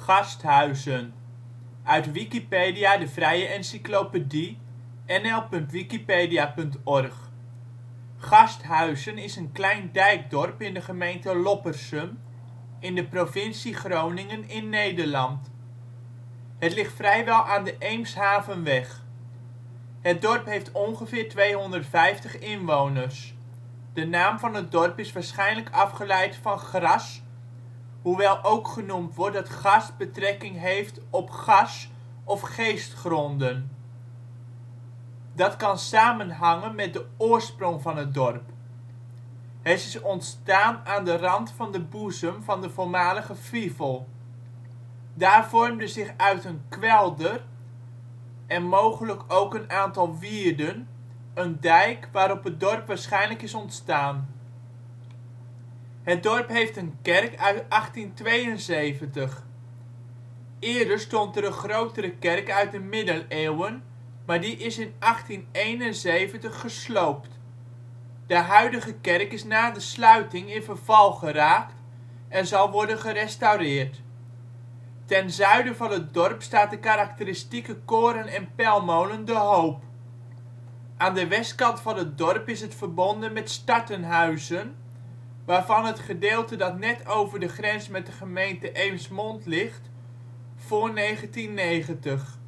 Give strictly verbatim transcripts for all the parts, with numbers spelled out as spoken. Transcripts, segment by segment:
Garsthuizen, uit Wikipedia, de vrije encyclopedie. N L punt wikipedia punt org. Garsthuizen is een klein dijkdorp in de gemeente Loppersum in de provincie Groningen in Nederland. Het ligt vrijwel aan de Eemshavenweg. Het dorp heeft ongeveer tweehonderdvijftig inwoners. De naam van het dorp is waarschijnlijk afgeleid van gras, hoewel ook genoemd wordt dat Garst betrekking heeft op gas of geestgronden. Dat kan samenhangen met de oorsprong van het dorp. Het is ontstaan aan de rand van de boezem van de voormalige Fivel. Daar vormde zich uit een kwelder en mogelijk ook een aantal wierden een dijk waarop het dorp waarschijnlijk is ontstaan. Het dorp heeft een kerk uit achttienhonderdtweeënzeventig. Eerder stond er een grotere kerk uit de middeleeuwen, maar die is in achttienhonderdeenenzeventig gesloopt. De huidige kerk is na de sluiting in verval geraakt en zal worden gerestaureerd. Ten zuiden van het dorp staat de karakteristieke koren - en pelmolen De Hoop. Aan de westkant van het dorp is het verbonden met Startenhuizen, waarvan het gedeelte dat net over de grens met de gemeente Eemsmond ligt voor negentiennegentig.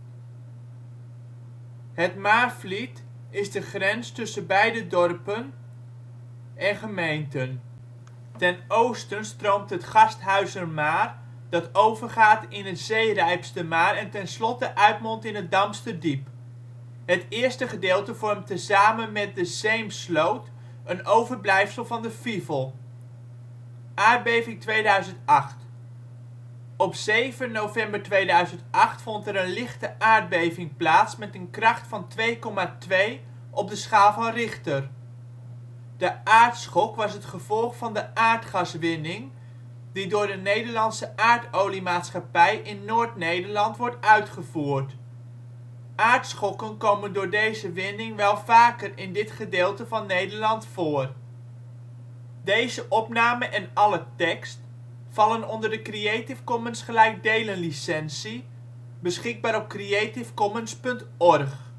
Het Maarvliet is de grens tussen beide dorpen en gemeenten. Ten oosten stroomt het Garsthuizermaar dat overgaat in het Zeerijpstermaar en tenslotte uitmondt in het Damsterdiep. Het eerste gedeelte vormt tezamen met de Zeemsloot een overblijfsel van de Fivel. Aardbeving tweeduizend acht. Op zeven november tweeduizend acht vond er een lichte aardbeving plaats met een kracht van twee komma twee op de schaal van Richter. De aardschok was het gevolg van de aardgaswinning die door de Nederlandse Aardolie Maatschappij in Noord-Nederland wordt uitgevoerd. Aardschokken komen door deze winning wel vaker in dit gedeelte van Nederland voor. Deze opname en alle tekst vallen onder de Creative Commons gelijkdelen licentie, beschikbaar op creativecommons punt org